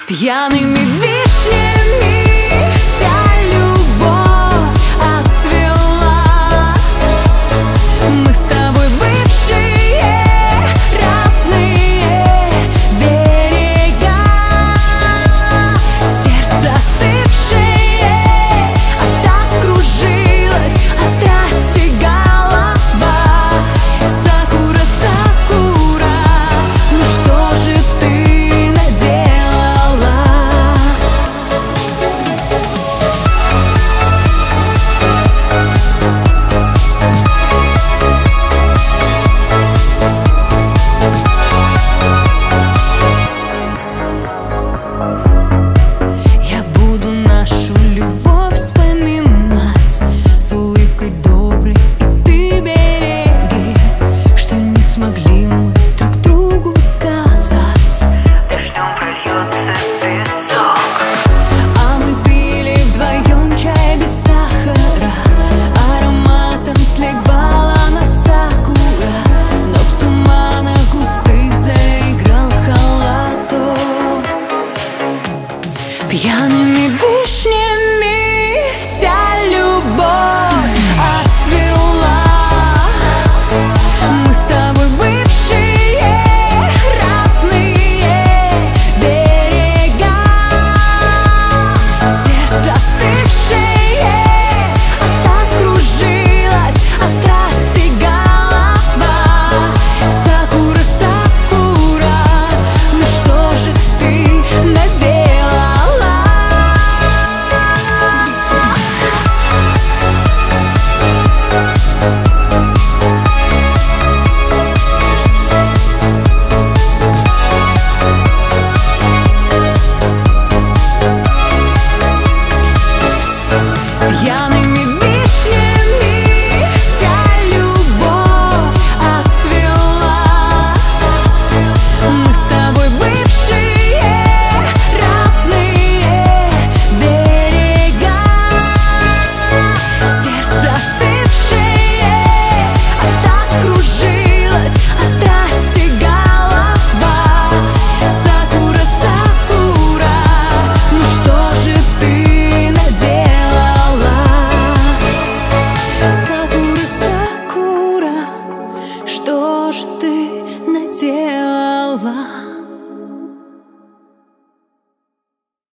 Пьяными вишнями вся любовь отцвела. Мы с тобой бывшие разные берега, сердце остывшее, а так кружилась от страсти голова. Сакура, сакура, ну что же ты наделала? Я буду нашу любовь вспоминать с улыбкой доброй, и ты береги, что не смогли мы друг другу сказать. Дождем прольется песок. А мы пили вдвоем чай без сахара, ароматом сливала нас сакура, но в туманах густых заиграл холодок. Пьяными вишнями